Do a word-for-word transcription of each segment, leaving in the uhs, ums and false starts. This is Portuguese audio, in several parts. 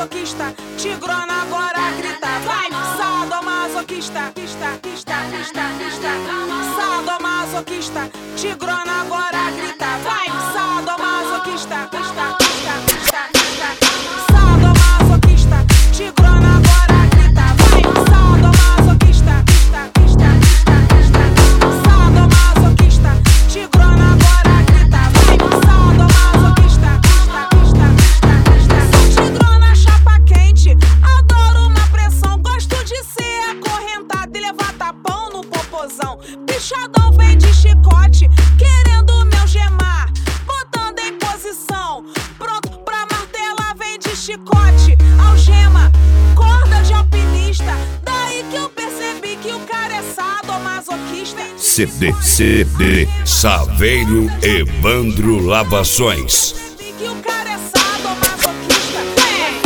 sadomasoquista, tigrona agora grita. Vai, sadomasoquista, pista, pista, pista, pista. Sadomasoquista, tigrona agora grita. Vai, sadomasoquista, pista, pista, pista, pista. Sadomasoquista, tigrona agora grita. Vai, sadomasoquista, pista, pista, pista, pista. Sadomasoquista, tigrona agora grita. Vai, sadomasoquista, pista, pista, pista, pista. Sou tigrona chapa quente, adoro uma pressão. Gosto de ser acorrentada e levar tapão no popozão. Bichadão vem de chicote, querendo me algemar, botando em posição, pronto pra martelar. Vem de chicote, algema, corda de alpinista. Daí que eu percebi que o cara é sadomasoquista. C D, C D, Saveiro Evandro Lavações. Que o cara é sadomasoquista. Vem.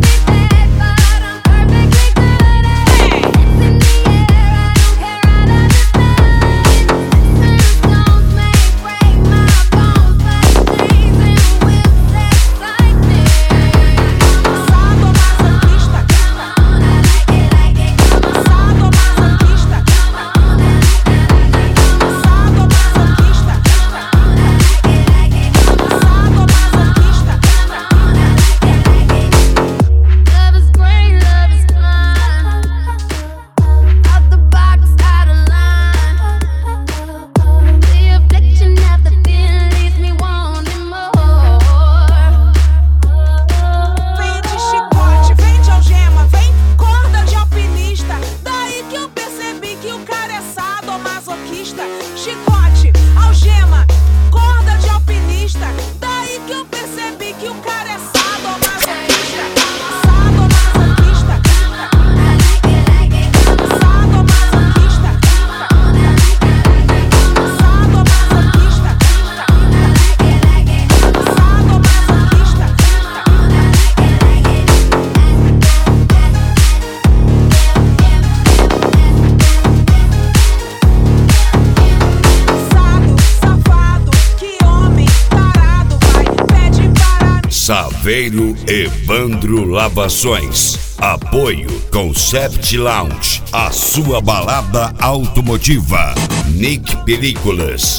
Chicote, algema, corda de alpinista. Daí que eu percebi que o cara é sadomasoquista. Sadomasoquista, sadomasoquista, sadomasoquista, sadomasoquista. Saveiro Evandro Lavações. Apoio Concept Lounge, a sua balada automotiva. Nick Películas.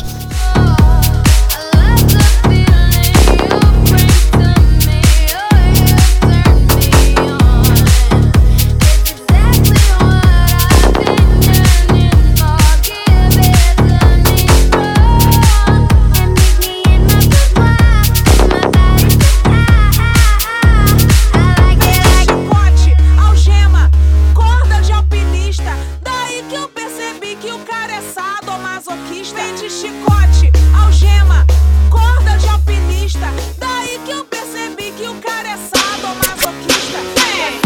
Vem de chicote, algema, corda de alpinista. Daí que eu percebi que o cara é sadomasoquista. Vem.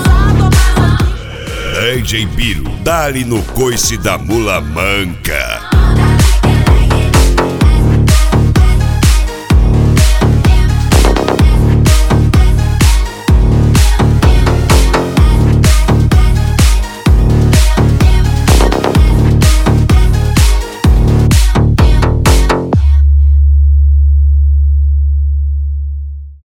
D J Biro, dá-lhe no coice da mula manca.